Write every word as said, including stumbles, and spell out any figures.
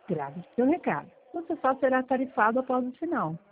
Grave seu recado. Você só será tarifado após o sinal.